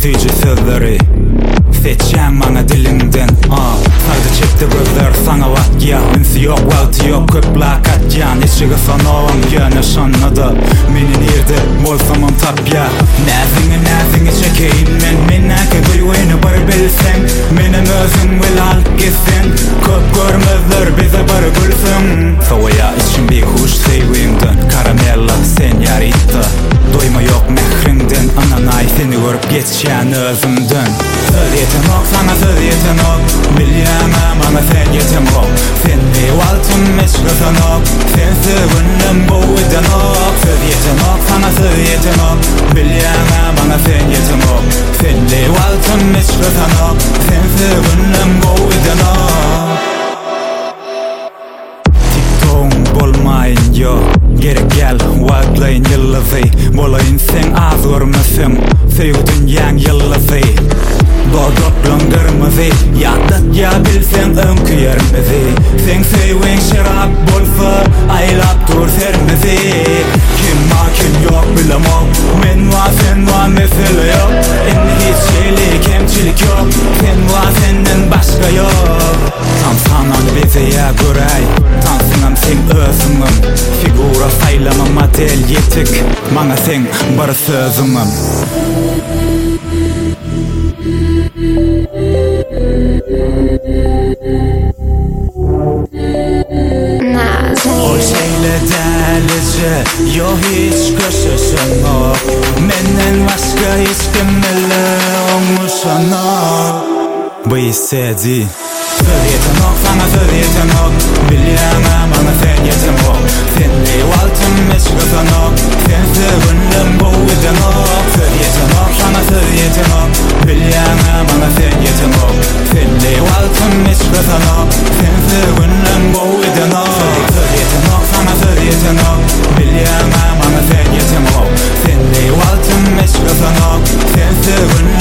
Tüycü sözleri seçeceğim bana dilinden Saydı çekti gözler sana vatya Ünsi yok, valtı yok, köplak atyan İçiği sanağım yana şanladı Menin irdi, bolsamam tapya Nazini çekeyim men Menaki duyuyunu bir bilsen Menim özüm vel halk gitsin Köp görmezler bize bir gülsün Savaya için bir huş sevimden Karamella sen yarıttı Doyma yok mehrinden Ananay seni görüp geçen özümden Söz yetem ok sana söz yetem ok Bilyana bana sen yetem ok Seni valtım meşgısan ok Sensiz gönlüm bu eden ok Söz yetem ok sana söz yetem ok Bilyana bana sen yetem ok Seni valtım meşgısan ok Sensiz gönlüm bu eden ok TikTok'un bolmayın yo Gerek gel wildlayın yıllızı Bolayın sen az görmesin Sevdin yan yıllızı Dodotlan kırmızı Yadat ya bilsen önküyermizi Sen sevin şarap bolsa Aylap dur sermizi Kim ma kim yok bilemok Men va sen va mesele yok En hiç şeylik kemçilik yok Sen va senden başka yok Tam sanan bize ya göray Tam sinam sen özümüm Figura saylama model yetik Bana sen bir sözümüm O şeyle delice yo hiç köşeşin yok Menden başka hiç kimle olmuşan yok Bu hissedi Söz yetem ok sana söz yetem ok Bilyana bana sen yetem ok Seni valtım meşgısan ok Sensiz gönlüm bu eden ok Söz yetem ok sana söz yetem ok Bilyana bana sen yetem ok Seni valtım meşgısan ok Sensiz gönlüm bu eden ok Söz yetem ok sana söz yetem ok Bilyana bana sen yetem ok Seni valtım meşgısan ok Sensiz gönlüm